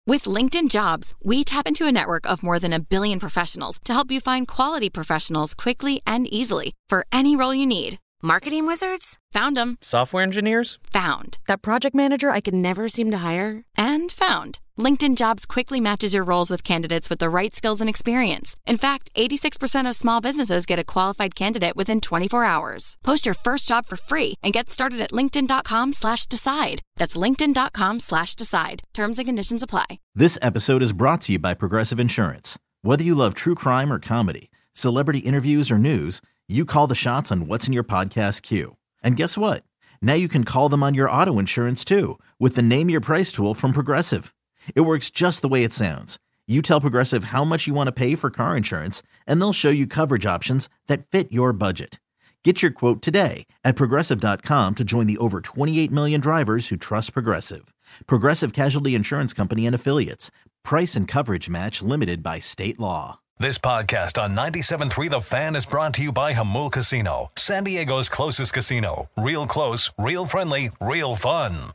With LinkedIn Jobs, we tap into a network of more than 1 billion professionals to help you find quality professionals quickly and easily for any role you need. Marketing wizards? Found them. Software engineers? Found. That project manager I could never seem to hire? And found. LinkedIn Jobs quickly matches your roles with candidates with the right skills and experience. In fact, 86% of small businesses get a qualified candidate within 24 hours. Post your first job for free and get started at linkedin.com/decide. That's linkedin.com/decide. Terms and conditions apply. This episode is brought to you by Progressive Insurance. Whether you love true crime or comedy, celebrity interviews or news, you call the shots on what's in your podcast queue. And guess what? Now you can call them on your auto insurance too with the Name Your Price tool from Progressive. It works just the way it sounds. You tell Progressive how much you want to pay for car insurance, and they'll show you coverage options that fit your budget. Get your quote today at Progressive.com to join the over 28 million drivers who trust Progressive. Progressive Casualty Insurance Company and Affiliates. Price and coverage match limited by state law. This podcast on 97.3 The Fan is brought to you by Jamul Casino, San Diego's closest casino. Real close, real friendly, real fun.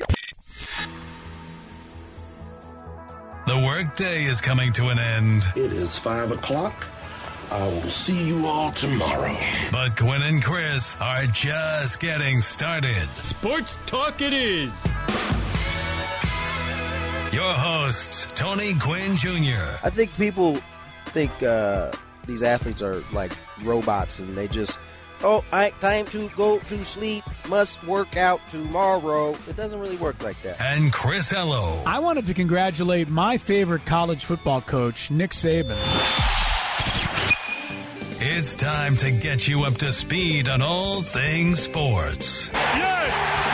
The workday is coming to an end. It is 5 o'clock. I will see you all tomorrow. But Quinn and Chris are just getting started. Sports talk it is. Your hosts, Tony Gwynn Jr. I think people think these athletes are like robots and they just, time to go to sleep, must work out tomorrow. It doesn't really work like that. And Chris Ello. I wanted to congratulate my favorite college football coach, Nick Saban. It's time to get you up to speed on all things sports. Yes!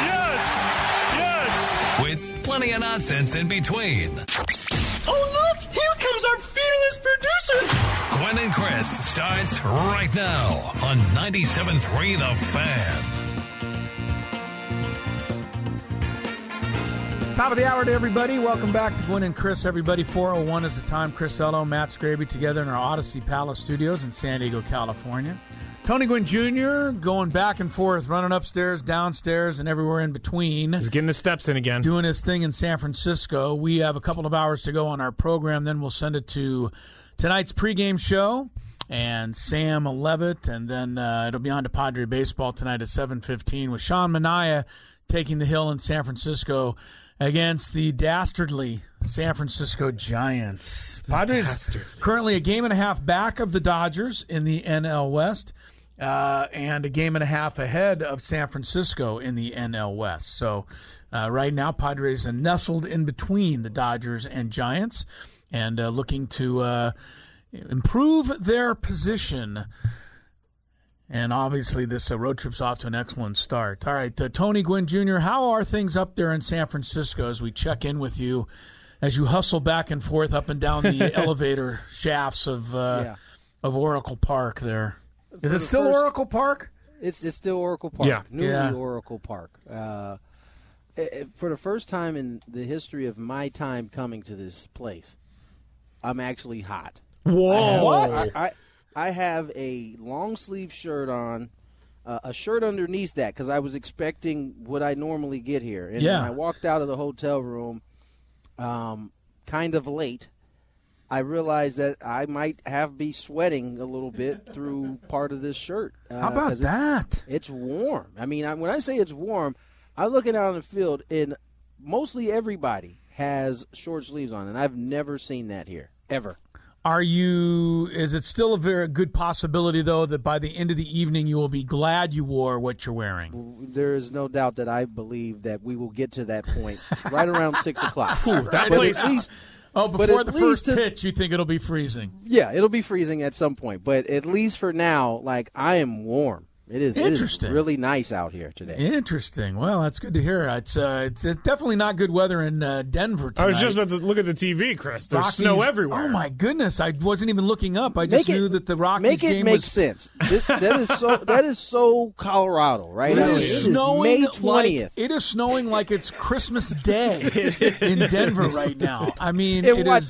With plenty of nonsense in between. Oh, look! Here comes our fearless producer! Gwen and Chris starts right now on 97.3 The Fan. Top of the hour to everybody. Welcome back to Gwen and Chris, everybody. 4:01 is the time. Chris Ello, Matt Scraby together in our Odyssey Palace studios in San Diego, California. Tony Gwynn Jr. going back and forth, running upstairs, downstairs, and everywhere in between. He's getting his steps in again. Doing his thing in San Francisco. We have a couple of hours to go on our program. Then we'll send it to tonight's pregame show and Sam Levitt. And then it'll be on to Padre Baseball tonight at 7:15 with Sean Manaea taking the hill in San Francisco against the dastardly San Francisco Giants. Padres currently a game and a half back of the Dodgers in the NL West. And a game and a half ahead of San Francisco in the NL West. So right now, Padres are nestled in between the Dodgers and Giants and looking to improve their position. And obviously, this road trip's off to an excellent start. All right, Tony Gwynn Jr., how are things up there in San Francisco as we check in with you as you hustle back and forth up and down the elevator shafts of Oracle Park there? Is it still Oracle Park? It's still Oracle Park. Yeah. Newly Oracle Park. For the first time in the history of my time coming to this place, I'm actually hot. Whoa. I have a long-sleeve shirt on, a shirt underneath that because I was expecting what I normally get here. And when I walked out of the hotel room kind of late, I realized that I might be sweating a little bit through part of this shirt. How about that? It's warm. I mean, when I say it's warm, I'm looking out on the field, and mostly everybody has short sleeves on, and I've never seen that here, ever. Is it still a very good possibility, though, that by the end of the evening you will be glad you wore what you're wearing? There is no doubt that I believe that we will get to that point right around 6 o'clock. Ooh, that place... before the first pitch, you think it'll be freezing? Yeah, it'll be freezing at some point. But at least for now, I am warm. It is really nice out here today. Interesting. Well, that's good to hear. It's definitely not good weather in Denver tonight. I was just about to look at the TV, Chris. There's snow everywhere. Oh, my goodness. I wasn't even looking up. I just knew that the Rockies game make sense. That is so Colorado, right? It is snowing May 20th. It is snowing like it's Christmas Day in Denver right now. I mean, it is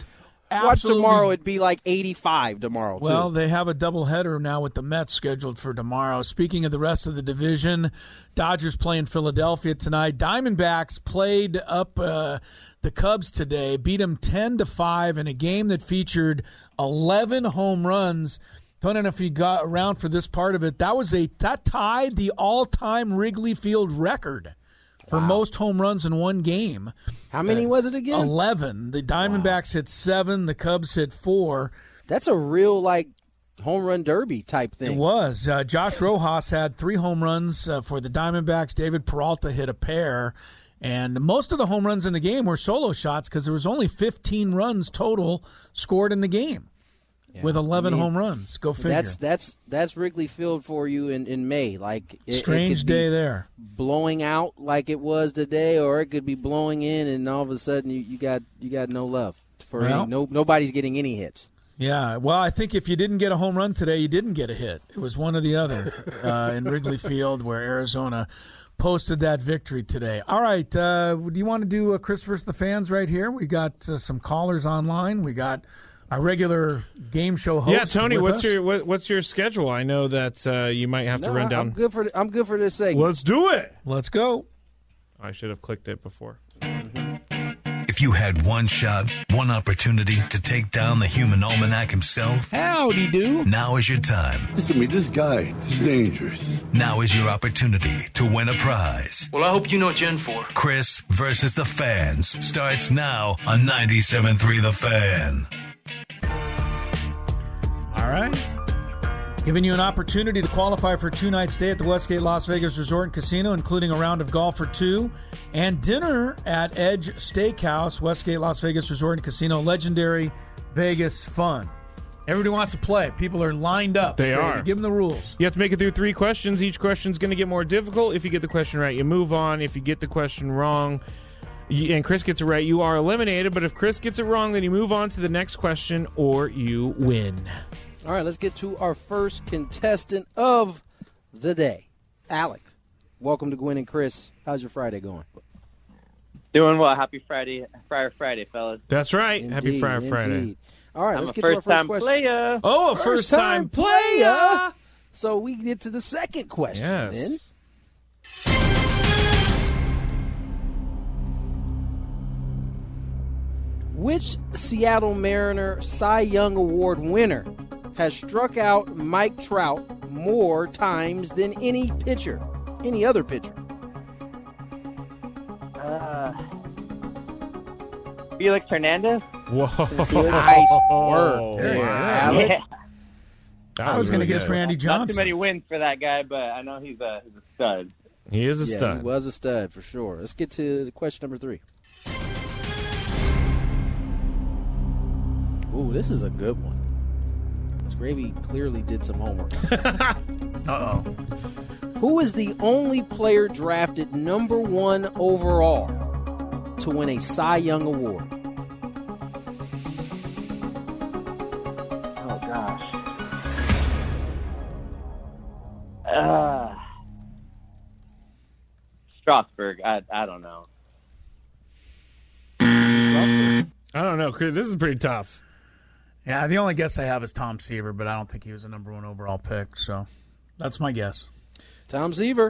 Watch tomorrow. It'd be like 85 tomorrow, too. Well, they have a doubleheader now with the Mets scheduled for tomorrow. Speaking of the rest of the division, Dodgers playing Philadelphia tonight. Diamondbacks played up the Cubs today, beat them 10-5 in a game that featured 11 home runs. I don't know if you got around for this part of it. That tied the all-time Wrigley Field record for most home runs in one game. How many was it again? 11. The Diamondbacks hit 7. The Cubs hit 4. That's a real, home run derby type thing. It was. Josh Rojas had 3 home runs for the Diamondbacks. David Peralta hit a pair. And most of the home runs in the game were solo shots because there was only 15 runs total scored in the game. With 11 home runs. Go figure. That's Wrigley Field for you in May. Strange day there. Blowing out like it was today, or it could be blowing in, and all of a sudden you got no love for nobody's getting any hits. Yeah, well, I think if you didn't get a home run today, you didn't get a hit. It was one or the other in Wrigley Field, where Arizona posted that victory today. All right, do you want to do Chris versus the fans right here? We got some callers online. We got our regular game show host. Yeah, Tony, what's your schedule? I know that you might have to run down. I'm good for this segment. Let's do it. Let's go. I should have clicked it before. If you had one shot, one opportunity to take down the human almanac himself, howdy do. Now is your time. Listen to me, this guy is dangerous. Now is your opportunity to win a prize. Well, I hope you know what you're in for. Chris versus the fans starts now on 97.3 The Fan. All right. Giving you an opportunity to qualify for a 2-night stay at the Westgate Las Vegas Resort and Casino, including a round of golf for 2 and dinner at Edge Steakhouse, Westgate Las Vegas Resort and Casino. Legendary Vegas fun. Everybody wants to play. People are lined up. They are. Give them the rules. You have to make it through 3 questions. Each question's going to get more difficult. If you get the question right, you move on. If you get the question wrong, and Chris gets it right, you are eliminated. But if Chris gets it wrong, then you move on to the next question or you win. All right, let's get to our first contestant of the day. Alec, welcome to Gwen and Chris. How's your Friday going? Doing well. Happy Friday, Friday, fellas. That's right. Indeed, Happy Friday. All right, let's get to our first question. Player. Oh, a first-time player. So we get to the second question then. Which Seattle Mariner Cy Young Award winner has struck out Mike Trout more times than any other pitcher? Felix Hernandez. Whoa. Nice work. Yeah. I was going to guess Randy Johnson. Not too many wins for that guy, but I know he's a stud. He is a stud. He was a stud for sure. Let's get to question number 3. Ooh, this is a good one. Gravy clearly did some homework. Uh-oh. Who is the only player drafted number 1 overall to win a Cy Young Award? Oh, gosh. Strasburg. I don't know. I don't know. This is pretty tough. Yeah, the only guess I have is Tom Seaver, but I don't think he was a number 1 overall pick, so that's my guess. Tom Seaver.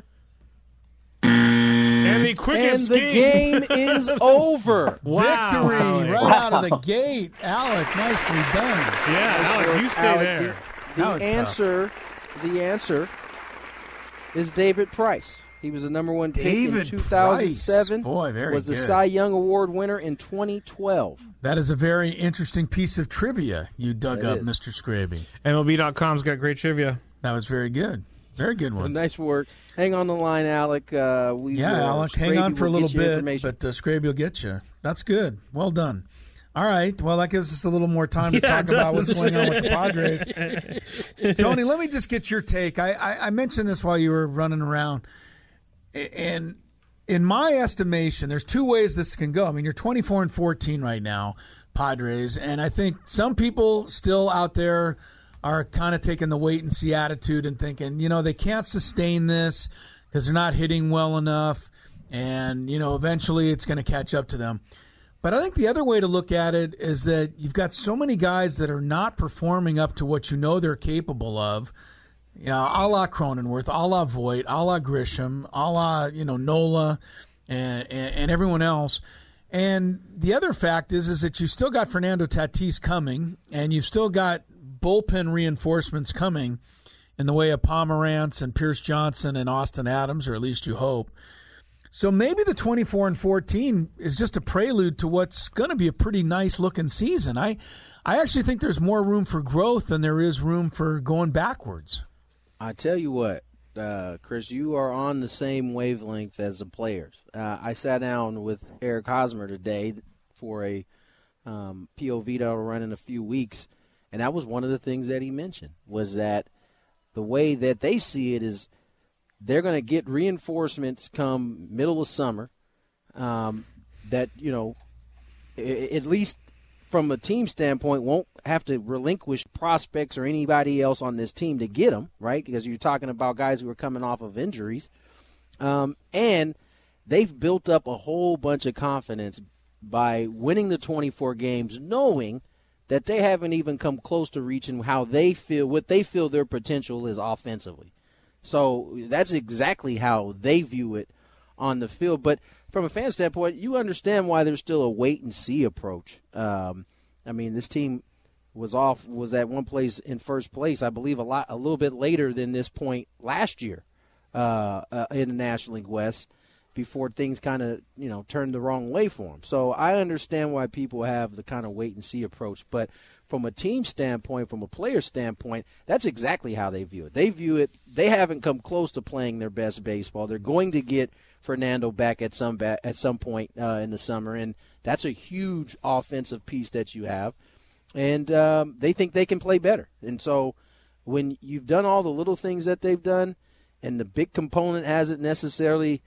And the quickest game is over. Wow. Victory right out of the gate. Alec, nicely done. Yeah, Alec, you stay there. The answer is David Price. He was the number 1 pick in 2007. Boy, very was the good. Cy Young Award winner in 2012. That is a very interesting piece of trivia you dug up, Mr. Scraby. MLB.com's got great trivia. That was very good. Very good one. Nice work. Hang on the line, Alec. Alec, hang on for a little bit, but Scraby will get you. That's good. Well done. All right. Well, that gives us a little more time to talk about what's going on with the Padres. Tony, let me just get your take. I mentioned this while you were running around. And in my estimation, there's 2 ways this can go. I mean, you're 24-14 right now, Padres, and I think some people still out there are kind of taking the wait-and-see attitude and thinking, they can't sustain this because they're not hitting well enough, and, eventually it's going to catch up to them. But I think the other way to look at it is that you've got so many guys that are not performing up to what you know they're capable of. A la Cronenworth, a la Voit, a la Grisham, a la, Nola and everyone else. And the other fact is that you've still got Fernando Tatis coming, and you've still got bullpen reinforcements coming in the way of Pomerantz and Pierce Johnson and Austin Adams, or at least you hope. So maybe the 24-14 is just a prelude to what's going to be a pretty nice-looking season. I actually think there's more room for growth than there is room for going backwards. I tell you what, Chris, you are on the same wavelength as the players. I sat down with Eric Hosmer today for a POV that I'll run in a few weeks, and that was one of the things that he mentioned, was that the way that they see it is they're going to get reinforcements come middle of summer that, at least from a team standpoint, won't have to relinquish prospects or anybody else on this team to get them, right? Because you're talking about guys who are coming off of injuries. And they've built up a whole bunch of confidence by winning the 24 games, knowing that they haven't even come close to reaching what they feel their potential is offensively. So that's exactly how they view it on the field. But from a fan standpoint, you understand why there's still a wait-and-see approach. This team was at one place in first place, I believe, a little bit later than this point last year in the National League West, before things kind of, turned the wrong way for them. So I understand why people have the kind of wait-and-see approach. But from a team standpoint, from a player standpoint, that's exactly how they view it. They view it, they haven't come close to playing their best baseball. They're going to get Fernando back at some point in the summer, and that's a huge offensive piece that you have. And they think they can play better. And so when you've done all the little things that they've done, and the big component hasn't necessarily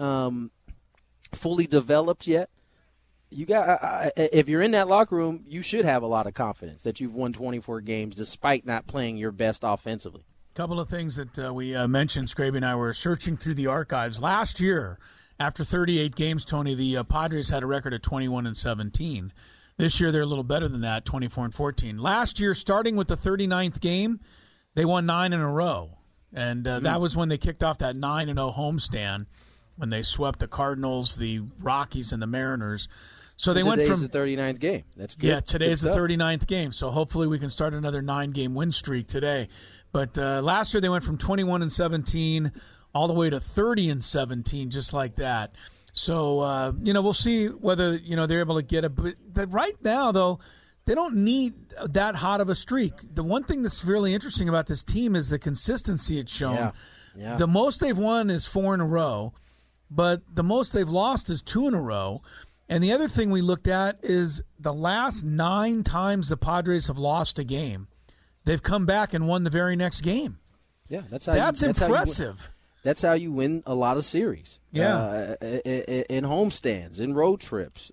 fully developed yet, you got if you're in that locker room, you should have a lot of confidence that you've won 24 games despite not playing your best offensively. A couple of things that we mentioned, Scraby and I were searching through the archives. Last year, after 38 games, Tony, the Padres had a record of 21-17. This year, they're a little better than that, 24-14. Last year, starting with the 39th game, they won 9 in a row. And that was when they kicked off that 9-0 homestand, when they swept the Cardinals, the Rockies, and the Mariners. So they went from the 39th game. That's good. Yeah, today's the 39th game. So hopefully we can start another 9-game win streak today. But last year they went from 21-17 all the way to 30-17, just like that. So we'll see whether they're able to get it. But right now, though, they don't need that hot of a streak. The one thing that's really interesting about this team is the consistency it's shown. Yeah. The most they've won is 4 in a row, but the most they've lost is 2 in a row. And the other thing we looked at is the last 9 times the Padres have lost a game, they've come back and won the very next game. Yeah, that's impressive. That's how you win a lot of series. Yeah, in homestands, in road trips.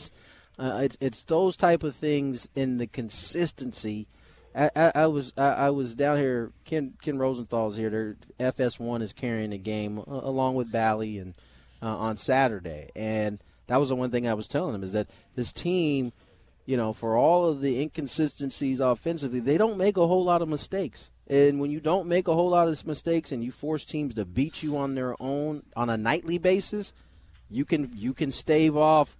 It's those type of things in the consistency. I was down here. Ken Rosenthal's here. Their FS1 is carrying the game along with Bally and on Saturday, and that was the one thing I was telling him, is that this team, for all of the inconsistencies offensively, they don't make a whole lot of mistakes. And when you don't make a whole lot of mistakes and you force teams to beat you on their own on a nightly basis, you can stave off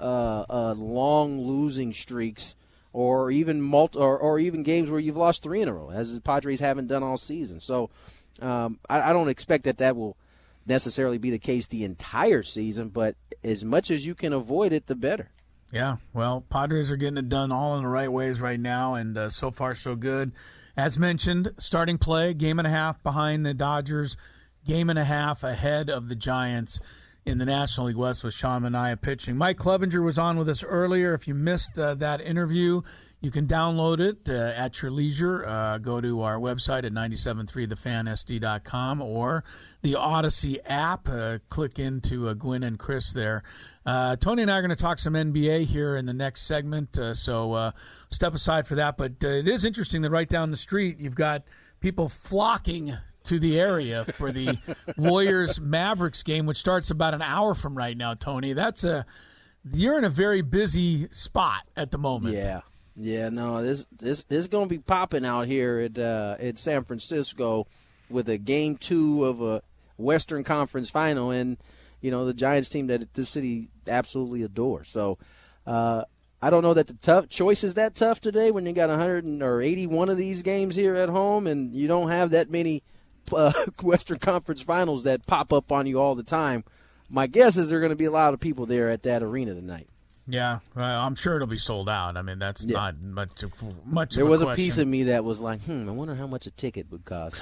long losing streaks, or even or even games where you've lost 3 in a row, as the Padres haven't done all season. So I don't expect that will necessarily be the case the entire season, but as much as you can avoid it, the better. Yeah, well, Padres are getting it done all in the right ways right now, and so far so good. As mentioned, starting play, 1.5 behind the Dodgers, 1.5 ahead of the Giants in the National League West with Sean Manaea pitching. Mike Clevenger was on with us earlier. If you missed that interview, you can download it at your leisure. Go to our website at 973thefansd.com or the Odyssey app. Click into Gwynn and Chris there. Tony and I are going to talk some NBA here in the next segment, so step aside for that. But it is interesting that right down the street you've got people flocking to the area for the Warriors-Mavericks game, which starts about an hour from right now, Tony. That's you're in a very busy spot at the moment. Yeah, no, this is going to be popping out here at San Francisco with a Game 2 of a Western Conference Final, and the Giants team that this city absolutely adores. So I don't know that the choice is that tough today when you got 181 of these games here at home, and you don't have that many Western Conference Finals that pop up on you all the time. My guess is there are going to be a lot of people there at that arena tonight. Yeah, I'm sure it'll be sold out. I mean, that's not much. There was a piece of me that was like, I wonder how much a ticket would cost.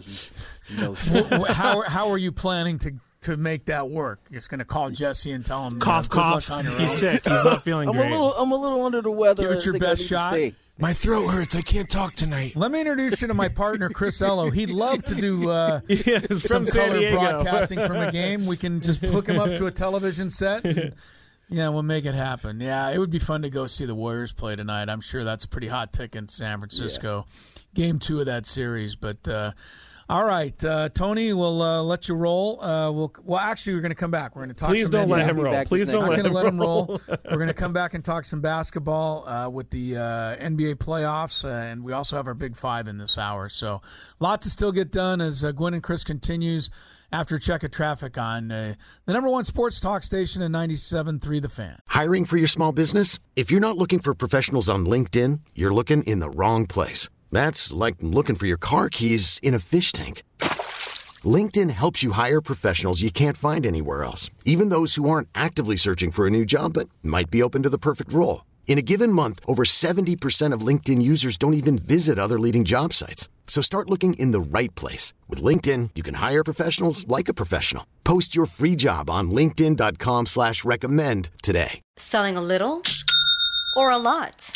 How are you planning to make that work? You're just going to call Jesse and tell him cough. He's sick. He's not feeling great. I'm a little under the weather. Give it your best shot. My throat hurts. I can't talk tonight. Let me introduce you to my partner, Chris Ello. He'd love to do some San color Diego. broadcasting from a game. We can just hook him up to a television set. And, we'll make it happen. Yeah, it would be fun to go see the Warriors play tonight. I'm sure that's a pretty hot ticket in San Francisco. Yeah. Game 2 of that series. But all right, Tony, we'll let you roll. Actually, we're going to come back. We're going to talk. Please don't let him roll. Please don't let him roll. We're going to come back and talk some basketball with the NBA playoffs, and we also have our Big Five in this hour. So, a lot to still get done as Gwynn and Chris continues after a check of traffic on the number one sports talk station in 97.3 The Fan. Hiring for your small business? If you're not looking for professionals on LinkedIn, you're looking in the wrong place. That's like looking for your car keys in a fish tank. LinkedIn helps you hire professionals you can't find anywhere else, even those who aren't actively searching for a new job but might be open to the perfect role. In a given month, over 70% of LinkedIn users don't even visit other leading job sites. So start looking in the right place. With LinkedIn, you can hire professionals like a professional. Post your free job on linkedin.com/recommend today. Selling a little or a lot?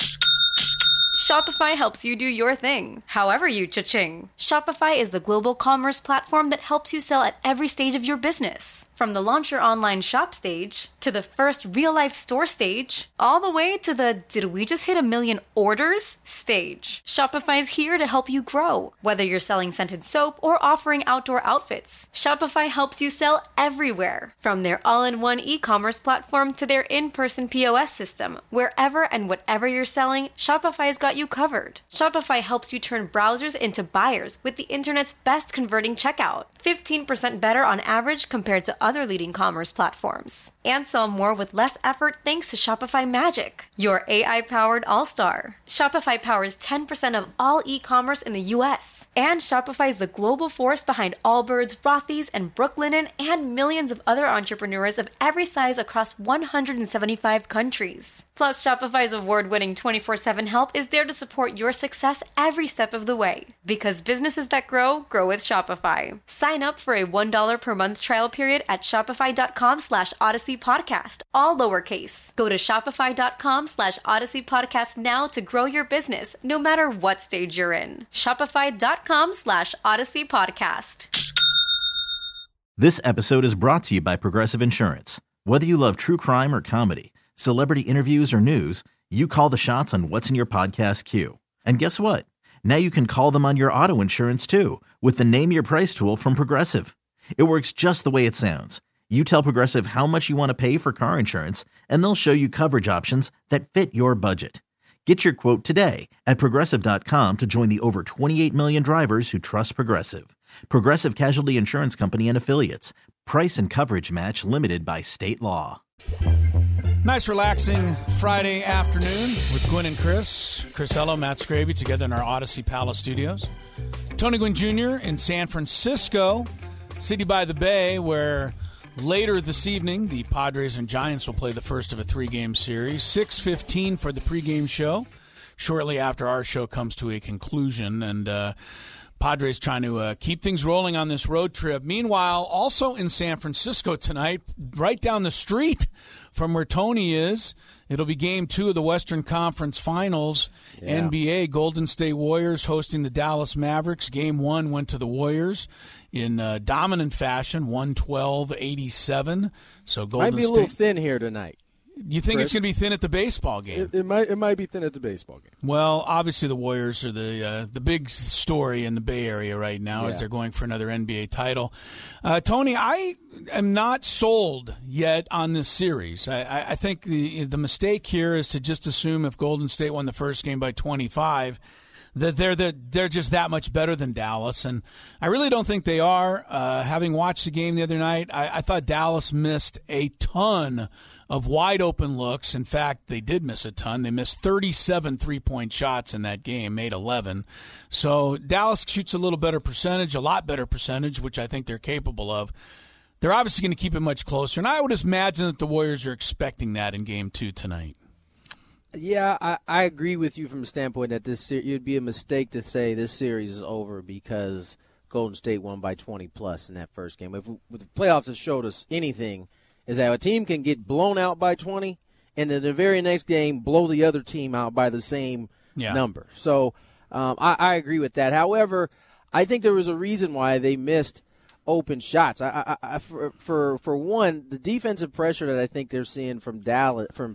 Shopify helps you do your thing, however you cha-ching. Shopify is the global commerce platform that helps you sell at every stage of your business. From the launch your online shop stage, to the first real-life store stage, all the way to the did we just hit 1 million orders stage. Shopify's here to help you grow. Whether you're selling scented soap or offering outdoor outfits, Shopify helps you sell everywhere. From their all-in-one e-commerce platform to their in-person POS system, wherever and whatever you're selling, Shopify's got you covered. Shopify helps you turn browsers into buyers with the internet's best converting checkout. 15% better on average compared to other leading commerce platforms. And sell more with less effort thanks to Shopify Magic, your AI-powered all-star. Shopify powers 10% of all e-commerce in the U.S. And Shopify is the global force behind Allbirds, Rothy's, and Brooklinen, and millions of other entrepreneurs of every size across 175 countries. Plus, Shopify's award-winning 24/7 help is there to support your success every step of the way. Because businesses that grow with Shopify. Sign up for a $1 per month trial period at shopify.com/Odyssey Podcast, all lowercase. Go to shopify.com/Odyssey Podcast now to grow your business, no matter what stage you're in. Shopify.com/Odyssey Podcast. This episode is brought to you by Progressive Insurance. Whether you love true crime or comedy, celebrity interviews or news, you call the shots on what's in your podcast queue. And guess what? Now you can call them on your auto insurance too with the Name Your Price tool from Progressive. It works just the way it sounds. You tell Progressive how much you want to pay for car insurance, and they'll show you coverage options that fit your budget. Get your quote today at Progressive.com to join the over 28 million drivers who trust Progressive. Progressive Casualty Insurance Company and Affiliates. Price and coverage match limited by state law. Nice, relaxing Friday afternoon with Gwynn and Chris. Chris Ello, Matt Scraby together in our Odyssey Palace studios. Tony Gwynn Jr. in San Francisco, city by the bay, where later this evening the Padres and Giants will play the first of a 3-game series. 6:15 for the pregame show, shortly after our show comes to a conclusion. And Padres trying to keep things rolling on this road trip. Meanwhile, also in San Francisco tonight, right down the street from where Tony is, it'll be Game 2 of the Western Conference Finals. Yeah. NBA, Golden State Warriors hosting the Dallas Mavericks. Game 1 went to the Warriors in dominant fashion, 112-87. So Golden Might be State a little thin here tonight. You think it's going to be thin at the baseball game? It might be thin at the baseball game. Well, obviously the Warriors are the big story in the Bay Area right now as they're going for another NBA title. Tony, I am not sold yet on this series. I think the mistake here is to just assume if Golden State won the first game by 25, that they're just that much better than Dallas, and I really don't think they are. Having watched the game the other night, I thought Dallas missed a ton of wide-open looks. In fact, they did miss a ton. They missed 37 three-point shots in that game, made 11. So Dallas shoots a little better percentage, a lot better percentage, which I think they're capable of. They're obviously going to keep it much closer, and I would imagine that the Warriors are expecting that in Game 2 tonight. Yeah, I agree with you from the standpoint that it would be a mistake to say this series is over because Golden State won by 20-plus in that first game. If the playoffs have showed us anything, is that a team can get blown out by 20 and then the very next game blow the other team out by the same number. So I agree with that. However, I think there was a reason why they missed open shots. For one, the defensive pressure that I think they're seeing from Golden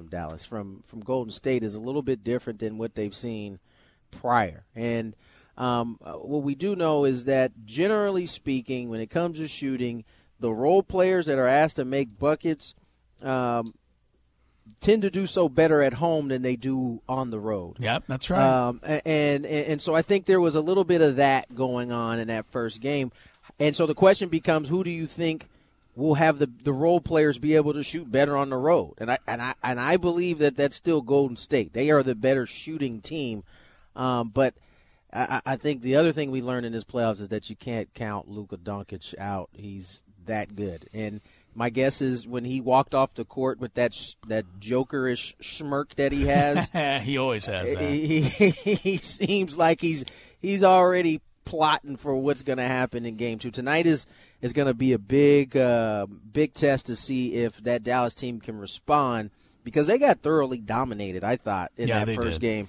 State is a little bit different than what they've seen prior. And what we do know is that generally speaking, when it comes to shooting, the role players that are asked to make buckets tend to do so better at home than they do on the road. Yep, that's right. And so I think there was a little bit of that going on in that first game. And so the question becomes, who do you think will have the role players be able to shoot better on the road? And I believe that that's still Golden State. They are the better shooting team. But I think the other thing we learned in this playoffs is that you can't count Luka Doncic out. He's that good. And my guess is when he walked off the court with that jokerish smirk that he has. He always has that. He seems like he's already plotting for what's going to happen in Game 2. Tonight is going to be a big test to see if that Dallas team can respond, because they got thoroughly dominated, I thought, in that first game.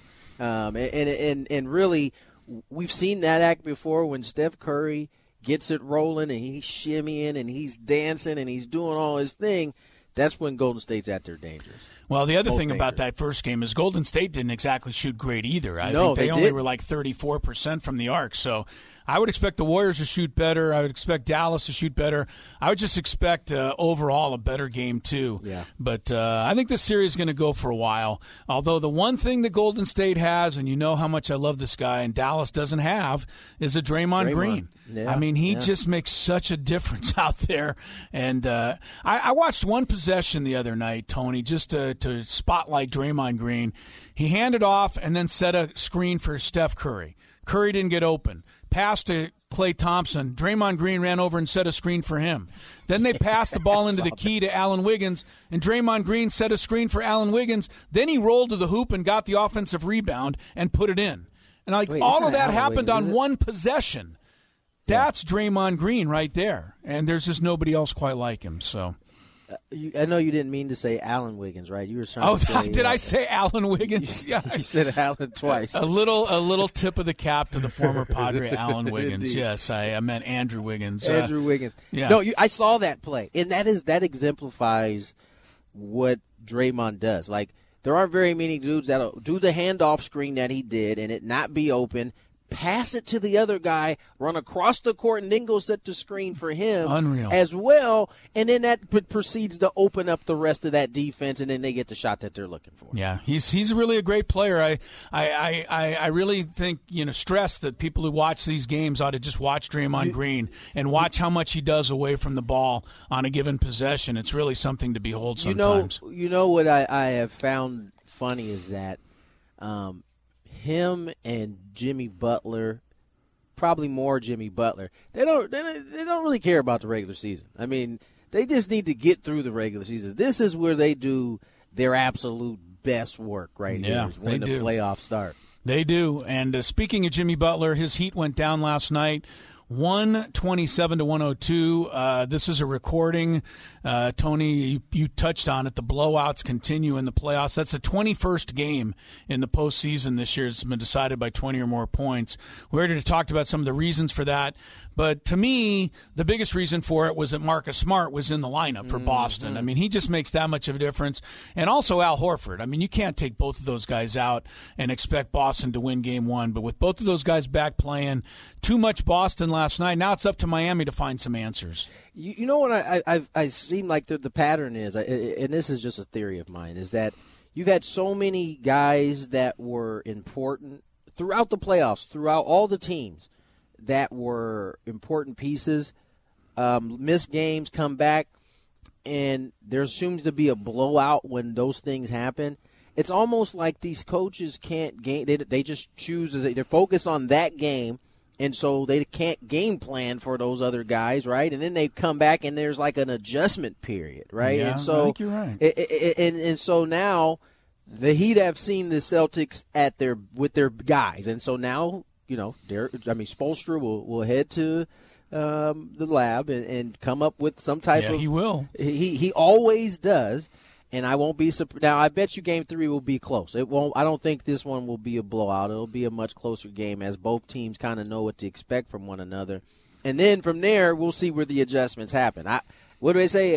And really, we've seen that act before when Steph Curry gets it rolling and he's shimmying and he's dancing and he's doing all his thing. That's when Golden State's at their dangerous. Well, the other thing about that first game is Golden State didn't exactly shoot great either. I think they only were like 34% from the arc. So I would expect the Warriors to shoot better. I would expect Dallas to shoot better. I would just expect overall a better game, too. Yeah. But I think this series is going to go for a while. Although the one thing that Golden State has, and you know how much I love this guy, and Dallas doesn't have, is a Draymond Green. Yeah, I mean, he just makes such a difference out there. And I watched one possession the other night, Tony, just to spotlight Draymond Green. He handed off and then set a screen for Steph Curry. Curry didn't get open. Pass to Klay Thompson. Draymond Green ran over and set a screen for him. Then they passed the ball into the key to Allen Wiggins, and Draymond Green set a screen for Allen Wiggins. Then he rolled to the hoop and got the offensive rebound and put it in. And all of that happened on one possession. That's Draymond Green right there, and there's just nobody else quite like him. So, I know you didn't mean to say Allen Wiggins, right? You were trying to say. Did I say Allen Wiggins? Yeah, you said Allen twice. A little tip of the cap to the former Padre Allen Wiggins. Yes, I meant Andrew Wiggins. Andrew Wiggins. Yeah. No, I saw that play, and that exemplifies what Draymond does. Like, there aren't very many dudes that'll do the handoff screen that he did and it not be open, pass it to the other guy, run across the court, and then go set the screen for him. Unreal. As well, and then that proceeds to open up the rest of that defense, and then they get the shot that they're looking for. Yeah, he's really a great player. I really think, stress that people who watch these games ought to just watch Draymond Green and watch how much he does away from the ball on a given possession. It's really something to behold sometimes. You know what I have found funny is that him and Jimmy Butler, probably more Jimmy Butler, they don't really care about the regular season. I mean, they just need to get through the regular season. This is where they do their absolute best work right here, is when the playoffs start. They do. And speaking of Jimmy Butler, his Heat went down last night, 127-102. This is a recording. Tony, you touched on it. The blowouts continue in the playoffs. That's the 21st game in the postseason this year. It's been decided by 20 or more points. We already talked about some of the reasons for that. But to me, the biggest reason for it was that Marcus Smart was in the lineup for Boston. I mean, he just makes that much of a difference. And also Al Horford. I mean, you can't take both of those guys out and expect Boston to win game one. But with both of those guys back playing, too much Boston last night. Now it's up to Miami to find some answers. You know what I seem like the pattern is, and this is just a theory of mine, is that you've had so many guys that were important throughout the playoffs, throughout all the teams that were important pieces, miss games, come back, and there seems to be a blowout when those things happen. It's almost like these coaches can't game. They just choose. They're focused on that game, and so they can't game plan for those other guys, right? And then they come back, and there's like an adjustment period, right? Yeah, and so, I think you're right. And so now the Heat have seen the Celtics with their guys, and so now, Spoelstra will head to the lab and come up with some type of. Yeah, he will. He always does, and I won't be surprised. Now, I bet you Game 3 will be close. It won't. I don't think this one will be a blowout. It'll be a much closer game as both teams kind of know what to expect from one another, and then from there we'll see where the adjustments happen. What do they say?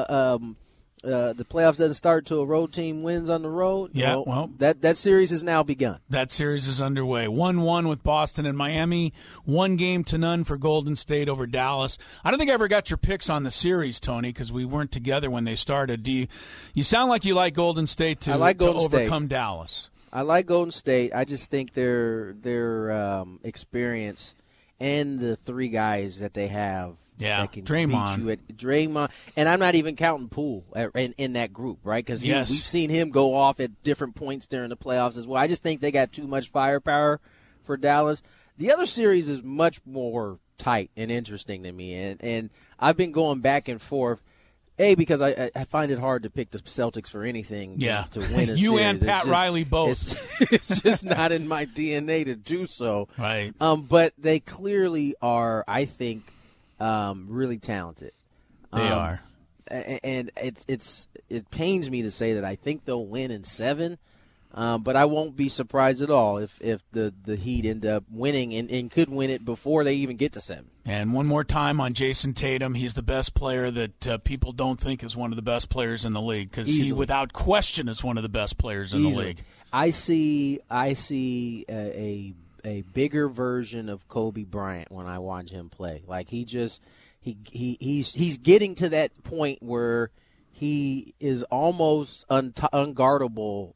The playoffs doesn't start till a road team wins on the road. Yeah, well, that series has now begun. That series is underway. 1-1 with Boston and Miami. 1-0 for Golden State over Dallas. I don't think I ever got your picks on the series, Tony, because we weren't together when they started. You sound like you like Golden State to overcome Dallas. I like Golden State. I just think their experience and the three guys that they have. Yeah, that can Draymond. Beat you at Draymond, and I'm not even counting Poole in that group, right? Because we've seen him go off at different points during the playoffs as well. I just think they got too much firepower for Dallas. The other series is much more tight and interesting to me, and I've been going back and forth. Because I find it hard to pick the Celtics for anything to win a series. You and Pat Riley both. It's just not in my DNA to do so. Right. But they clearly are, I think, really talented. They are, and it pains me to say that I think they'll win in 7, but I won't be surprised at all if the Heat end up winning and could win it before they even get to 7. And one more time on Jason Tatum, he's the best player that people don't think is one of the best players in the league because he, without question, is one of the best players in the league. I see a bigger version of Kobe Bryant when I watch him play. Like he's getting to that point where he is almost unguardable,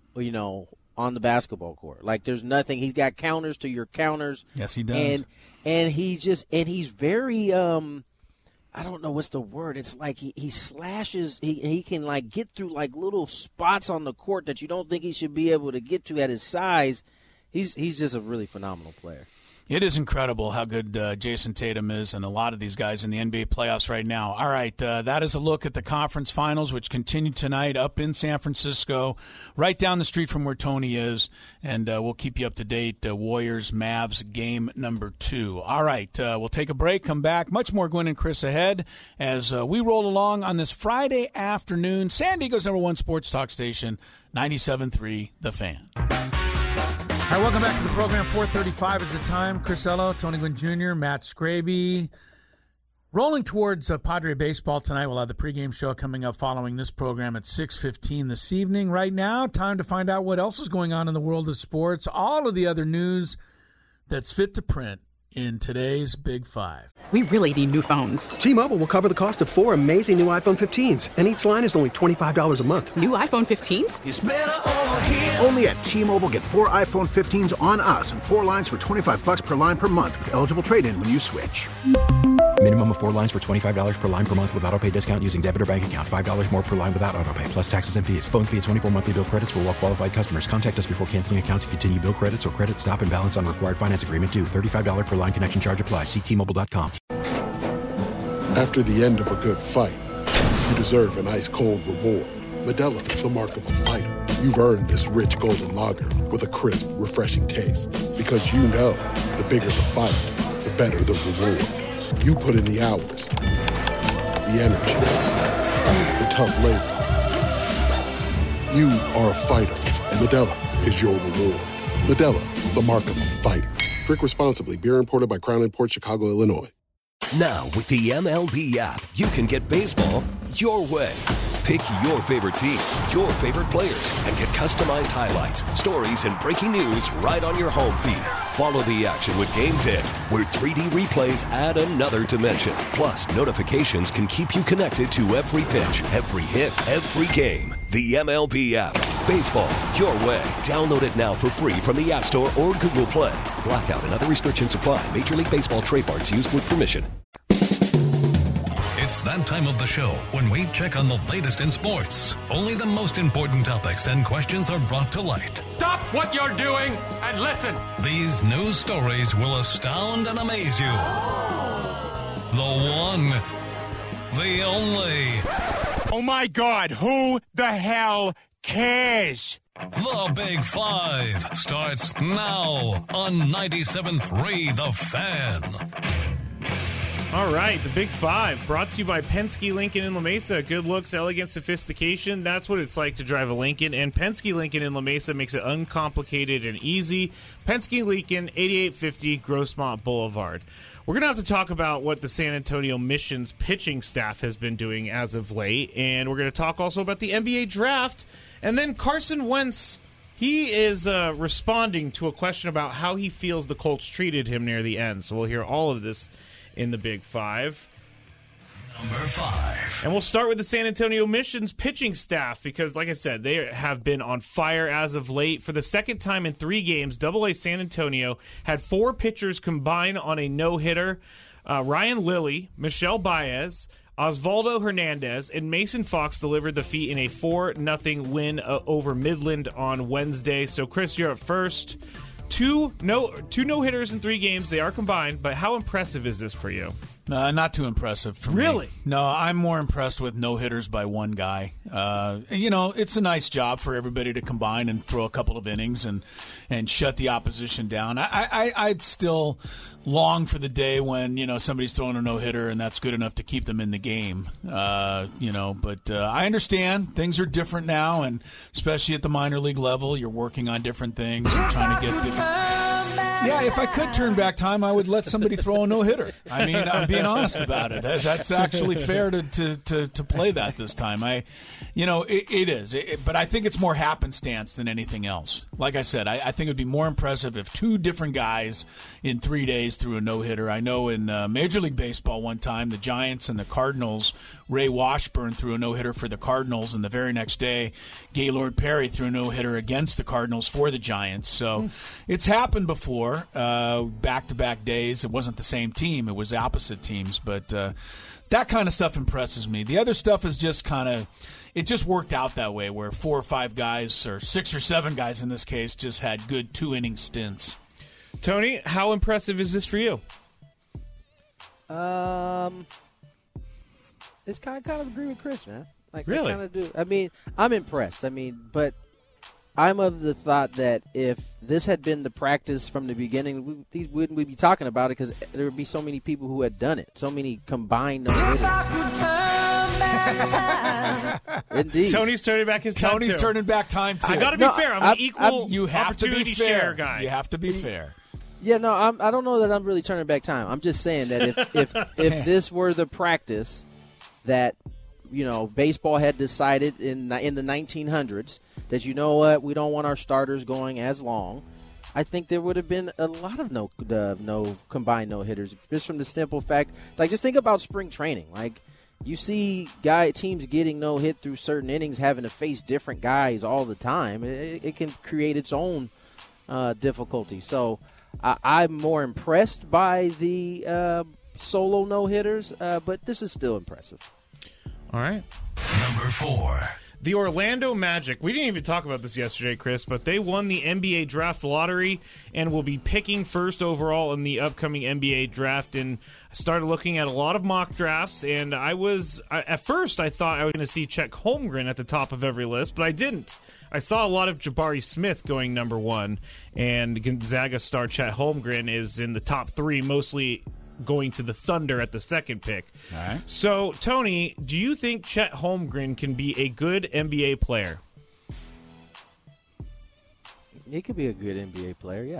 on the basketball court. Like there's nothing. He's got counters to your counters. Yes, he does. And he's very I don't know what's the word. It's like he slashes. He can like get through like little spots on the court that you don't think he should be able to get to at his size. He's just a really phenomenal player. It is incredible how good Jason Tatum is and a lot of these guys in the NBA playoffs right now. All right, that is a look at the conference finals, which continue tonight up in San Francisco, right down the street from where Tony is, and we'll keep you up to date. Warriors-Mavs game number 2. All right, we'll take a break, come back. Much more Gwen and Chris ahead as we roll along on this Friday afternoon. San Diego's #1 sports talk station, 97.3 The Fan. All right, welcome back to the program. 4:35 is the time. Chris Ello, Tony Gwynn Jr., Matt Scraby. Rolling towards Padre baseball tonight. We'll have the pregame show coming up following this program at 6:15 this evening. Right now, time to find out what else is going on in the world of sports. All of the other news that's fit to print in today's Big Five. We really need new phones. T-Mobile will cover the cost of 4 amazing new iPhone 15s, and each line is only $25 a month. New iPhone 15s? It's better over here. Only at T-Mobile, get 4 iPhone 15s on us and 4 lines for $25 per line per month with eligible trade-in when you switch. Minimum of 4 lines for $25 per line per month with autopay discount using debit or bank account. $5 more per line without autopay, plus taxes and fees. Phone fee at 24 monthly bill credits for well-qualified customers. Contact us before canceling account to continue bill credits or credit stop and balance on required finance agreement due. $35 per line connection charge applies. See T-Mobile.com. After the end of a good fight, you deserve an ice-cold reward. Modelo is the mark of a fighter. You've earned this rich golden lager with a crisp, refreshing taste. Because you know, the bigger the fight, the better the reward. You put in the hours, the energy, the tough labor. You are a fighter, and Modelo is your reward. Modelo, the mark of a fighter. Drink responsibly. Beer imported by Crown Imports, Chicago, Illinois. Now, with the MLB app, you can get baseball your way. Pick your favorite team, your favorite players, and get customized highlights, stories, and breaking news right on your home feed. Follow the action with Game Day, where 3D replays add another dimension. Plus, notifications can keep you connected to every pitch, every hit, every game. The MLB app. Baseball your way. Download it now for free from the App Store or Google Play. Blackout and other restrictions apply. Major League Baseball trademarks used with permission. It's that time of the show when we check on the latest in sports. Only the most important topics and questions are brought to light. Stop what you're doing and listen. These news stories will astound and amaze you. The one, the only. Oh my God, who the hell cares? The Big Five starts now on 97.3 The Fan. All right, the Big Five, brought to you by Penske Lincoln in La Mesa. Good looks, elegant sophistication. That's what it's like to drive a Lincoln. And Penske Lincoln in La Mesa makes it uncomplicated and easy. Penske Lincoln, 8850 Grossmont Boulevard. We're going to have to talk about what the San Antonio Mission's pitching staff has been doing as of late. And we're going to talk also about the NBA draft. And then Carson Wentz, he is responding to a question about how he feels the Colts treated him near the end. So we'll hear all of this in the Big Five. Number 5. And we'll start with the San Antonio Mission's pitching staff because, like I said, they have been on fire as of late. For the second time in 3 games, AA San Antonio had 4 pitchers combine on a no-hitter. Ryan Lilly, Michel Baez, Osvaldo Hernandez, and Mason Fox delivered the feat in a 4-0 win over Midland on Wednesday. So, Chris, you're up first. Two no-hitters in 3 games. They are combined, but how impressive is this for you? Not too impressive for me. Really? No, I'm more impressed with no-hitters by one guy. It's a nice job for everybody to combine and throw a couple of innings and shut the opposition down. I'd still long for the day when, somebody's throwing a no-hitter and that's good enough to keep them in the game. But I understand things are different now, and especially at the minor league level, you're working on different things. You're trying to get different... Yeah, if I could turn back time, I would let somebody throw a no-hitter. I mean, I'm being honest about it. That's actually fair to play that this time. It is. But I think it's more happenstance than anything else. Like I said, I think it would be more impressive if 2 different guys in 3 days threw a no-hitter. I know in Major League Baseball one time, the Giants and the Cardinals, Ray Washburn threw a no-hitter for the Cardinals, and the very next day, Gaylord Perry threw a no-hitter against the Cardinals for the Giants. So it's happened before. Back-to-back days. It wasn't the same team. It was opposite teams. But that kind of stuff impresses me. The other stuff is just it just worked out that way where 4 or 5 guys, or 6 or 7 guys in this case, just had good 2-inning stints. Tony, how impressive is this for you? It's kind of agree with Chris, man. Really? I kind of do. I mean, I'm impressed. But I'm of the thought that if this had been the practice from the beginning, we wouldn't be talking about it because there would be so many people who had done it, so many combined no-hitters. Indeed. Tony's turning back his time, Tony's turning back time, too. I got to be fair. I'm an equal you have opportunity to be fair. share guy. You have to be fair. Yeah, no, I don't know that I'm really turning back time. I'm just saying that if this were the practice that, baseball had decided in the 1900s, that we don't want our starters going as long, I think there would have been a lot of no combined no-hitters. Just from the simple fact, just think about spring training. You see teams getting no-hit through certain innings, having to face different guys all the time. It can create its own difficulty. So I'm more impressed by the solo no-hitters, but this is still impressive. All right. Number 4. The Orlando Magic. We didn't even talk about this yesterday, Chris, but they won the NBA draft lottery and will be picking first overall in the upcoming NBA draft. And I started looking at a lot of mock drafts, and at first I thought I was going to see Chet Holmgren at the top of every list, but I didn't. I saw a lot of Jabari Smith going number 1, and Gonzaga star Chet Holmgren is in the top 3, mostly going to the Thunder at the 2nd pick. All right. So, Tony, do you think Chet Holmgren can be a good NBA player? He could be a good NBA player, yeah.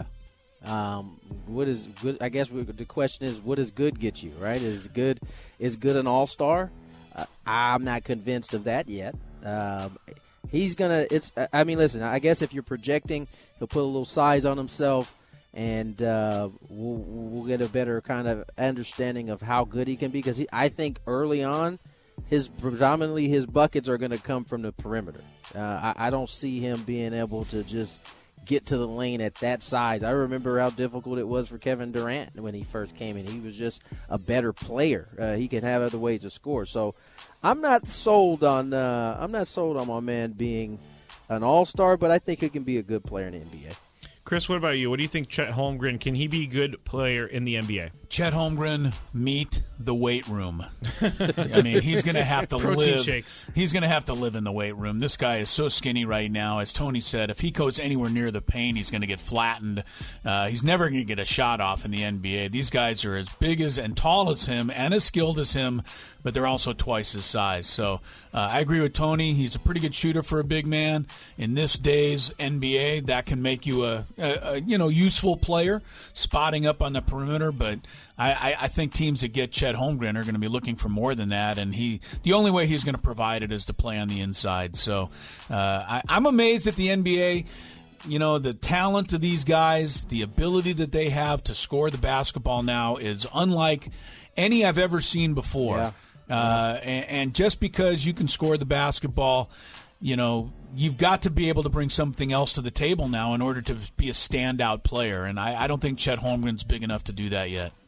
What is good? I guess the question is, what does good get you? Right? Is good an all-star? I'm not convinced of that yet. He's gonna. I mean, listen. I guess if you're projecting, he'll put a little size on himself, and we'll get a better kind of understanding of how good he can be. Because I think early on, predominantly his buckets are going to come from the perimeter. I don't see him being able to just get to the lane at that size. I remember how difficult it was for Kevin Durant when he first came in. He was just a better player. He can have other ways to score. So I'm not sold on my man being an all-star, but I think he can be a good player in the NBA. Chris, what about you? What do you think Chet Holmgren, can he be a good player in the NBA? Chet Holmgren, meet the weight room. I mean, he's going to have to Protein shakes. He's going to have to live in the weight room. This guy is so skinny right now. As Tony said, if he goes anywhere near the paint, he's going to get flattened. He's never going to get a shot off in the NBA. These guys are as big as and tall as him and as skilled as him, but they're also twice his size. So I agree with Tony. He's a pretty good shooter for a big man. In this day's NBA, that can make you a useful player, spotting up on the perimeter. But I think teams that get Chet Holmgren are going to be looking for more than that. And the only way he's going to provide it is to play on the inside. So I'm amazed at the NBA. You know, the talent of these guys, the ability that they have to score the basketball now is unlike any I've ever seen before. Yeah. And just because you can score the basketball, you know, you've got to be able to bring something else to the table now in order to be a standout player. And I don't think Chet Holmgren's big enough to do that yet.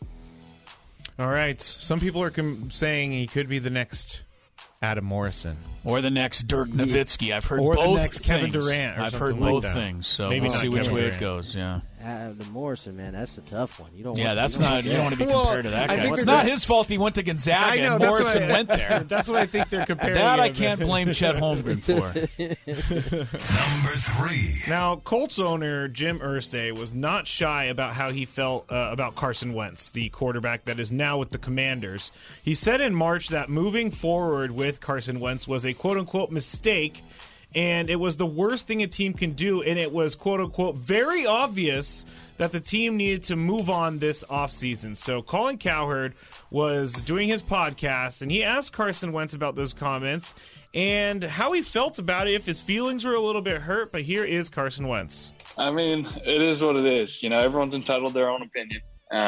All right. Some people are saying he could be the next Adam Morrison. Or the next Dirk Nowitzki. I've heard or both the next things. Kevin Durant. I've heard both things. So maybe we'll see which way it goes. Yeah. The Morrison, man, that's a tough one. You don't. Yeah, that's not. You don't want to be compared to that guy. It's not his fault he went to Gonzaga and Morrison went there. That's what I think they're comparing. That I can't blame Chet Holmgren for. Number 3. Now, Colts owner Jim Irsay was not shy about how he felt about Carson Wentz, the quarterback that is now with the Commanders. He said in March that moving forward with Carson Wentz was a quote-unquote mistake, and it was the worst thing a team can do, and it was quote-unquote very obvious that the team needed to move on this offseason. So Colin Cowherd was doing his podcast, and he asked Carson Wentz about those comments and how he felt about it, if his feelings were a little bit hurt. But here is Carson Wentz. I mean, it is what it is. You know, everyone's entitled to their own opinion.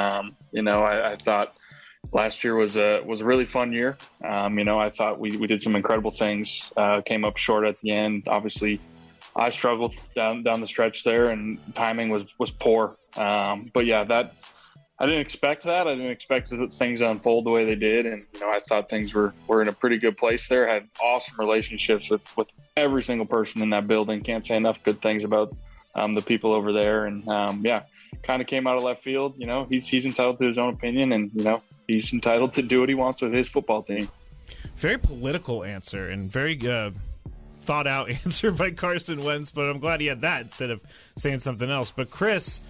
I thought last year was a really fun year. I thought we did some incredible things, came up short at the end. Obviously, I struggled down the stretch there, and timing was poor. But yeah, that I didn't expect that. I didn't expect things to unfold the way they did, and I thought things were in a pretty good place there. Had awesome relationships with every single person in that building. Can't say enough good things about the people over there, and kind of came out of left field. He's entitled to his own opinion, and he's entitled to do what he wants with his football team. Very political answer and very thought out answer by Carson Wentz, but I'm glad he had that instead of saying something else. But Chris,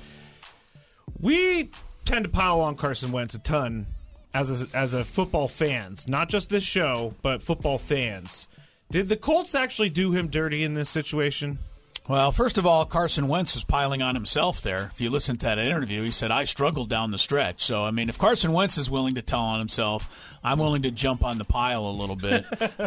we tend to pile on Carson Wentz a ton as a football fans, not just this show, but football fans. Did the Colts actually do him dirty in this situation? Well, first of all, Carson Wentz was piling on himself there. If you listen to that interview, he said, I struggled down the stretch. So, I mean, if Carson Wentz is willing to tell on himself, I'm willing to jump on the pile a little bit.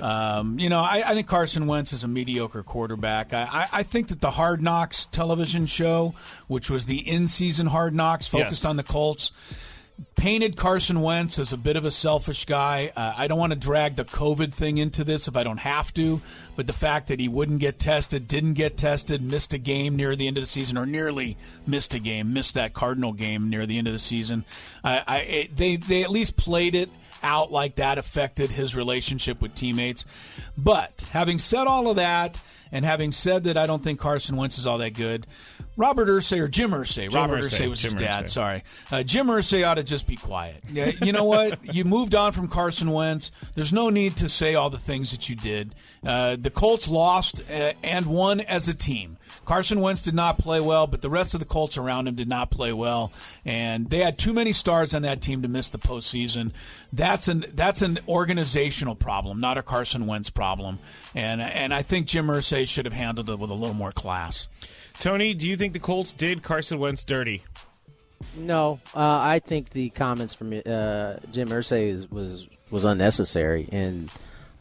I think Carson Wentz is a mediocre quarterback. I think that the Hard Knocks television show, which was the in-season Hard Knocks, focused on the Colts, painted Carson Wentz as a bit of a selfish guy. I don't want to drag the COVID thing into this if I don't have to, but the fact that he wouldn't get tested, didn't get tested, missed a game near the end of the season, or nearly missed a game, missed that Cardinal game near the end of the season, they at least played it out like that affected his relationship with teammates. But having said all of that, And having said that, I don't think Carson Wentz is all that good. Robert Irsay, or Jim Irsay. Robert Irsay was his dad, sorry. Jim Irsay ought to just be quiet. Yeah, you know what? You moved on from Carson Wentz. There's no need to say all the things that you did. The Colts lost and won as a team. Carson Wentz did not play well, but the rest of the Colts around him did not play well. And they had too many stars on that team to miss the postseason. That's an organizational problem, not a Carson Wentz problem. And I think Jim Irsay should have handled it with a little more class. Tony, do you think the Colts did Carson Wentz dirty? No, I think the comments from Jim Irsay was unnecessary and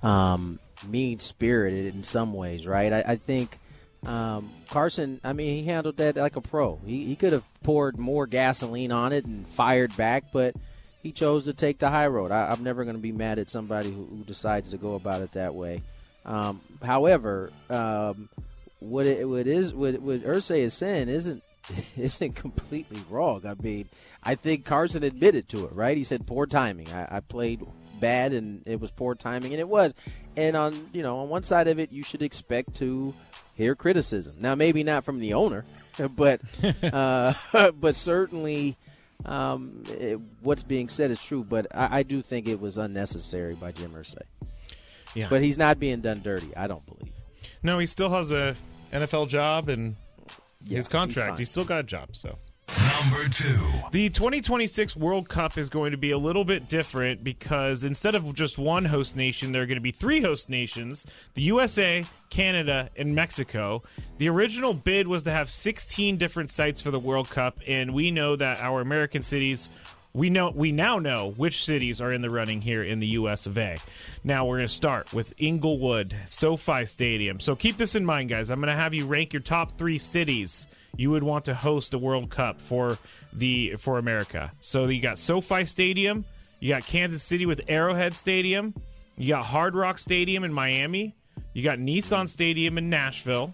mean-spirited in some ways, right? I think Carson, he handled that like a pro. He could have poured more gasoline on it and fired back, but he chose to take the high road. I'm never going to be mad at somebody who decides to go about it that way. However, what Irsay is saying isn't completely wrong. I think Carson admitted to it, right? He said poor timing. I played bad and it was poor timing, and it was. And on one side of it, you should expect to hear criticism. Now, maybe not from the owner, but but certainly what's being said is true. But I do think it was unnecessary by Jim Irsay. Yeah. But he's not being done dirty, I don't believe. No, he still has a NFL job and his contract. He's still got a job, so. Number 2. The 2026 World Cup is going to be a little bit different because instead of just one host nation, there are going to be 3 host nations, the USA, Canada, and Mexico. The original bid was to have 16 different sites for the World Cup, and we know that our American cities, we now know which cities are in the running here in the US of A. Now we're going to start with Inglewood, SoFi Stadium. So keep this in mind, guys. I'm going to have you rank your top 3 cities you would want to host a World Cup for America. So you got SoFi Stadium, you got Kansas City with Arrowhead Stadium, you got Hard Rock Stadium in Miami, you got Nissan Stadium in Nashville,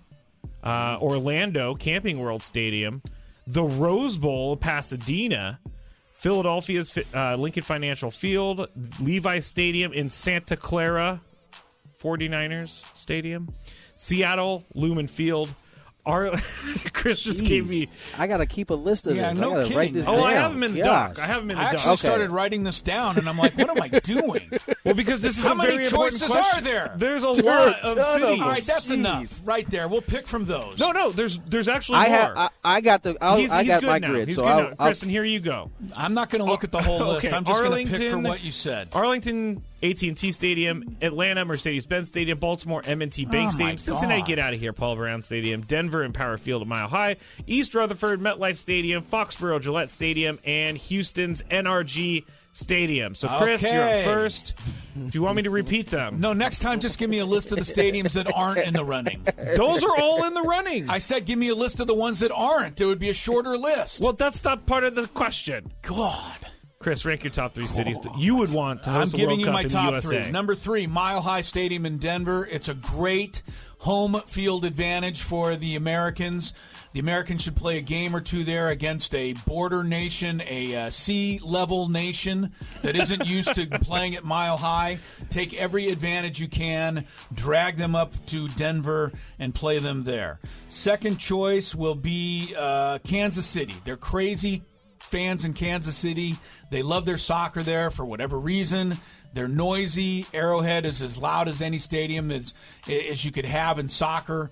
Orlando Camping World Stadium, the Rose Bowl, Pasadena, Philadelphia's Lincoln Financial Field, Levi's Stadium in Santa Clara, 49ers Stadium, Seattle Lumen Field. Chris just gave me. I got to keep a list of this. No I got to write this down. I have them in the doc. I actually started writing this down, and I'm like, what am I doing? Well, because this is how a very many choices are there? There's a lot of cities. All right, that's enough. Right there. We'll pick from those. No. There's actually more. I got the. I got my grid. He's so good now. Kristen, here you go. I'm not going to look at the whole list. I'm just going to pick from what you said. Arlington, AT&T Stadium, Atlanta, Mercedes-Benz Stadium, Baltimore, M&T Bank Stadium, Cincinnati, get out of here, Paul Brown Stadium, Denver, Empower Field at Mile High, East Rutherford, MetLife Stadium, Foxborough, Gillette Stadium, and Houston's NRG Stadium. So, Chris, you're up first. Do you want me to repeat them? No, next time just give me a list of the stadiums that aren't in the running. Those are all in the running. I said give me a list of the ones that aren't. It would be a shorter list. Well, that's not part of the question. God. Chris, rank your top 3 cities that you would want to host I'm a World giving Cup you my in top the USA. 3. Number 3, Mile High Stadium in Denver. It's a great home field advantage for the Americans. The Americans should play a game or two there against a border nation, a sea-level nation that isn't used to playing at Mile High. Take every advantage you can, drag them up to Denver, and play them there. Second choice will be Kansas City. They're crazy fans in Kansas City. They love their soccer there for whatever reason. They're noisy. Arrowhead is as loud as any stadium as you could have in soccer,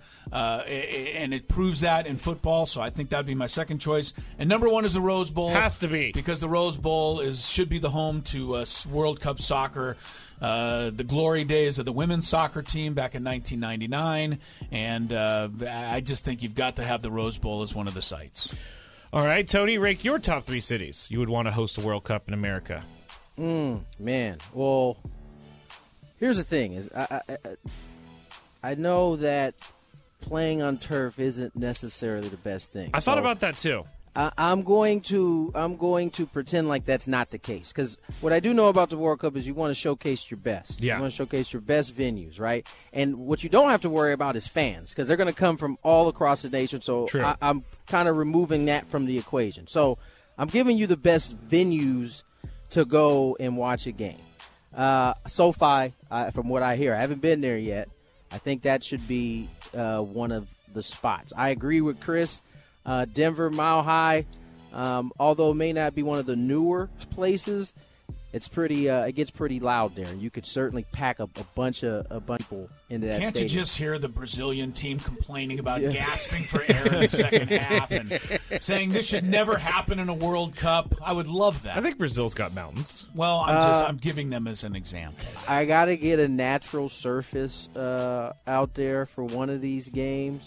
and it proves that in football. So I think that would be my second choice. And number 1 is the Rose Bowl. Has to be. Because the Rose Bowl should be the home to World Cup soccer. The glory days of the women's soccer team back in 1999. And I just think you've got to have the Rose Bowl as one of the sites. All right, Tony, rank your top 3 cities you would want to host a World Cup in America. Man, well, here's the thing: is I know that playing on turf isn't necessarily the best thing. I thought about that too. I'm going to pretend like that's not the case, because what I do know about the World Cup is you want to showcase your best. Yeah. You want to showcase your best venues, right? And what you don't have to worry about is fans, because they're going to come from all across the nation. So I'm kind of removing that from the equation. So I'm giving you the best venues to go and watch a game. SoFi, from what I hear, I haven't been there yet. I think that should be one of the spots. I agree with Chris. Denver, Mile High, although it may not be one of the newer places, it's pretty. It gets pretty loud there, and you could certainly pack a bunch of people into that Can't stadium. you just hear the Brazilian team complaining about gasping for air in the second half and saying this should never happen in a World Cup? I would love that. I think Brazil's got mountains. Well, I'm giving them as an example. I got to get a natural surface out there for one of these games.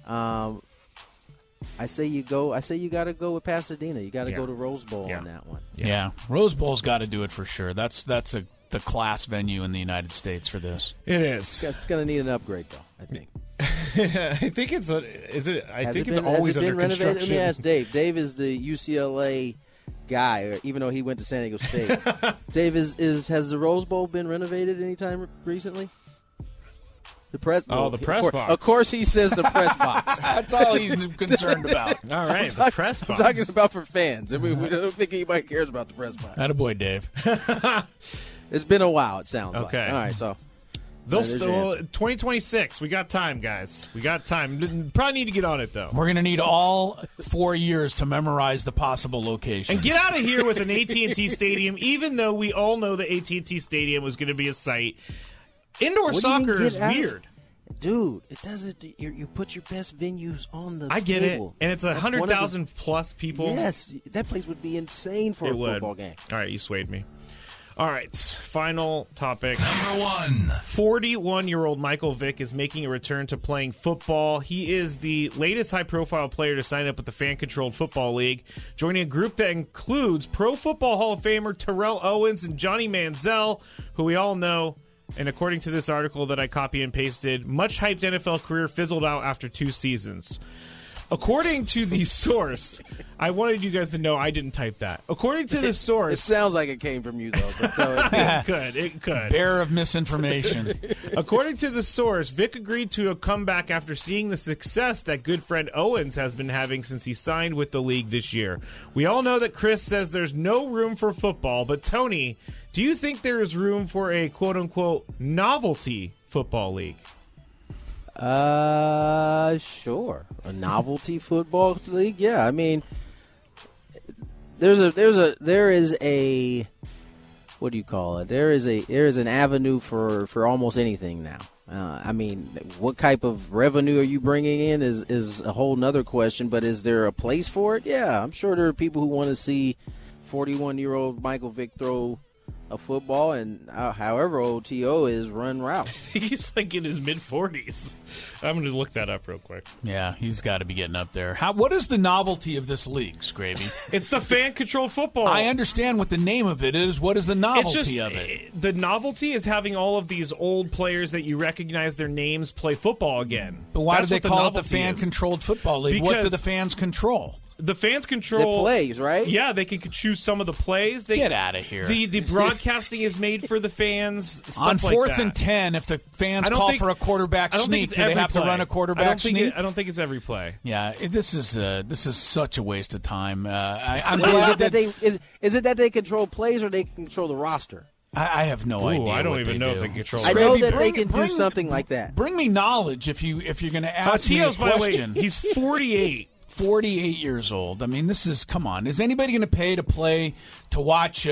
I say you got to go with Pasadena. You got to go to Rose Bowl on that one. Yeah. Rose Bowl's got to do it for sure. That's the class venue in the United States for this. It is. It's going to need an upgrade, though, I think. I think it's always under renovated? construction. Let me ask Dave. Dave is the UCLA guy, even though he went to San Diego State. Dave, has the Rose Bowl been renovated anytime recently? The press box. Of course he says the press box. That's all he's concerned about. All right, the press box. I'm talking about for fans. We don't think anybody cares about the press box. Attaboy, Dave. It's been a while, it sounds like. Okay. All right, so. They'll still 2026. We got time, guys. We got time. Probably need to get on it, though. We're going to need all 4 years to memorize the possible location. And get out of here with an AT&T Stadium, even though we all know the AT&T Stadium was going to be a site. Indoor soccer is weird. Dude, it doesn't. You put your best venues on the I get table. it. And it's 100,000 plus people. Yes, that place would be insane for a football game. All right, you swayed me. All right, final topic. Number 1. 41-year-old Michael Vick is making a return to playing football. He is the latest high-profile player to sign up with the Fan-Controlled Football League, joining a group that includes Pro Football Hall of Famer Terrell Owens and Johnny Manziel, who we all know. And according to this article that I copy and pasted, much hyped NFL career fizzled out after 2 seasons. According to the source, I wanted you guys to know I didn't type that. According to the source... It sounds like it came from you, though. But It could. Bearer of misinformation. According to the source, Vic agreed to a comeback after seeing the success that good friend Owens has been having since he signed with the league this year. We all know that Chris says there's no room for football, but Tony, do you think there is room for a quote-unquote novelty football league? Sure. A novelty football league? Yeah, I mean, there is a what do you call it? There is an avenue for almost anything now. I mean, what type of revenue are you bringing in is a whole nother question, but is there a place for it? Yeah, I'm sure there are people who want to see 41-year-old Michael Vick throw a football and however old T.O. is run routes. He's like in his mid-40s. I'm going to look that up real quick. Yeah, he's got to be getting up there. What is the novelty of this league, Scravy? It's the fan-controlled football. I understand what the name of it is. What is the novelty of it? The novelty is having all of these old players that you recognize their names play football again. But why do they call it the fan-controlled football league? What do the fans control? The fans control the plays, right? Yeah, they can choose some of the plays. Get out of here. The broadcasting is made for the fans. Stuff On like 4th that. and 10, if the fans call for a quarterback sneak, do they have to run a quarterback sneak? I don't think it's every play. Yeah, this is such a waste of time. I'm glad that is it that they control plays or they control the roster? I have no idea. I don't even know if they control. I know that they can do something like that. Bring me knowledge if you're going to ask me a question. He's 48. 48 years old. I mean, come on. Is anybody going to pay to watch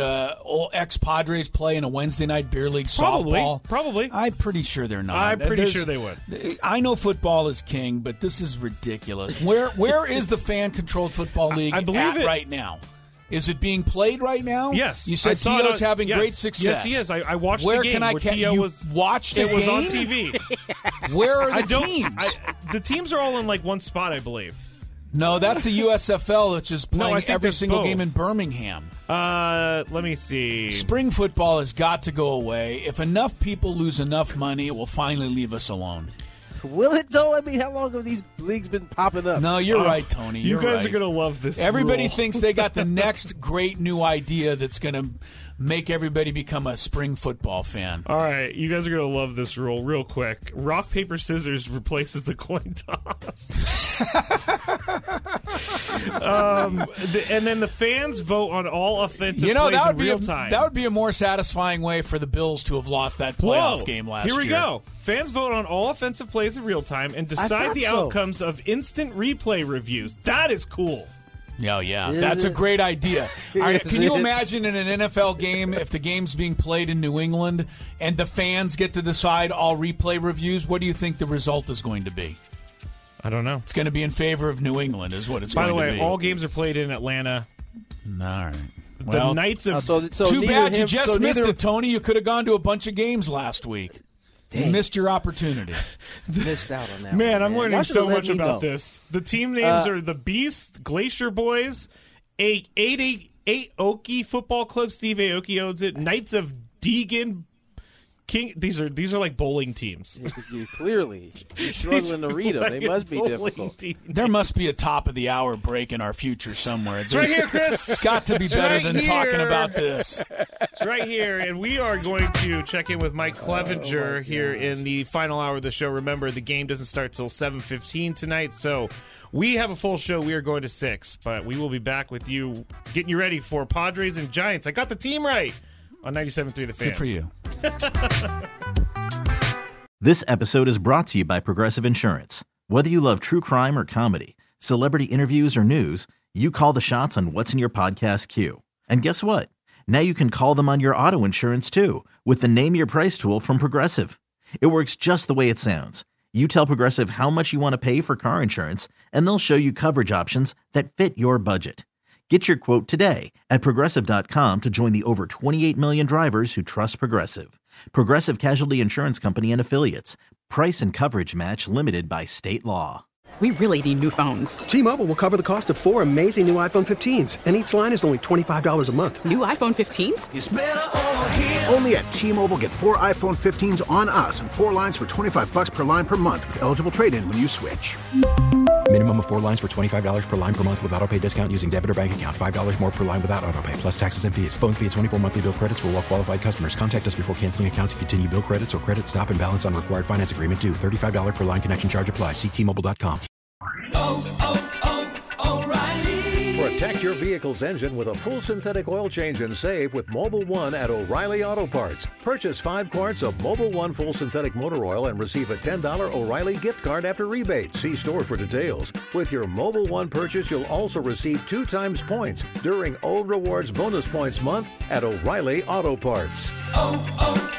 ex-Padres play in a Wednesday night beer league softball? Probably. I'm pretty sure they're not. I'm pretty sure they would. I know football is king, but this is ridiculous. Where is the fan-controlled football league right now? Is it being played right now? Yes. You said T.O.'s having great success. Yes, he is. I watched where the game. Can I T.O. was watched it game? was on TV. Where are the teams? The teams are all in like one spot, I believe. No, that's the USFL, which is playing every single game in Birmingham. Let me see. Spring football has got to go away. If enough people lose enough money, it will finally leave us alone. Will it, though? I mean, how long have these leagues been popping up? No, you're right, Tony. You guys are going to love this. Everybody rule. thinks they got the next great new idea that's going to make everybody become a spring football fan. All right, you guys are going to love this rule real quick. Rock, paper, scissors replaces the coin toss. And then the fans vote on all offensive plays in real time. That would be a more satisfying way for the Bills to have lost that playoff game last year. Here we go. Fans vote on all offensive plays in real time and decide the outcomes of instant replay reviews. That is cool. Oh, yeah. That's a great idea. All right, can you imagine in an NFL game if the game's being played in New England and the fans get to decide all replay reviews? What do you think the result is going to be? I don't know. It's going to be in favor of New England is what it's going to be. By the way, all games are played in Atlanta. All right. The Knights of... too bad you just missed it, Tony. You could have gone to a bunch of games last week. Dang. You missed your opportunity. Missed out on that. Man, I'm learning so much about this. The team names are the Beast, Glacier Boys, 888 Oki Football Club. Steve Aoki owns it. Knights of Deegan. King. These are like bowling teams. Clearly, you're struggling to read them. They must be difficult. There must be a top of the hour break in our future somewhere. It's right here, Chris. It's got to be better than talking about this. It's right here, and we are going to check in with Mike Clevenger here in the final hour of the show. Remember, the game doesn't start till 7:15 tonight, so we have a full show. We are going to 6, but we will be back with you, getting you ready for Padres and Giants. I got the team right on 97.3 The Fan. Good for you. This episode is brought to you by Progressive Insurance. Whether you love true crime or comedy, celebrity interviews or news, you call the shots on what's in your podcast queue. And guess what? Now you can call them on your auto insurance too with the Name Your Price tool from Progressive. It works just the way it sounds. You tell Progressive how much you want to pay for car insurance, and they'll show you coverage options that fit your budget. Get your quote today at Progressive.com to join the over 28 million drivers who trust Progressive. Progressive Casualty Insurance Company and Affiliates. Price and coverage match limited by state law. We really need new phones. T-Mobile will cover the cost of 4 amazing new iPhone 15s, and each line is only $25 a month. New iPhone 15s? It's better over here. Only at T-Mobile, get 4 iPhone 15s on us and 4 lines for $25 per line per month with eligible trade-in when you switch. Minimum of 4 lines for $25 per line per month with autopay discount using debit or bank account. $5 more per line without autopay, plus taxes and fees. Phone fee at 24 monthly bill credits for well-qualified customers. Contact us before canceling account to continue bill credits or credit stop and balance on required finance agreement due. $35 per line connection charge applies. See T-Mobile.com. O'Reilly. Protect your vehicle's engine with a full synthetic oil change and save with Mobil 1 at O'Reilly Auto Parts. Purchase 5 quarts of Mobil 1 full synthetic motor oil and receive a $10 O'Reilly gift card after rebate. See store for details. With your Mobil 1 purchase, you'll also receive 2 times points during O Rewards Bonus Points Month at O'Reilly Auto Parts.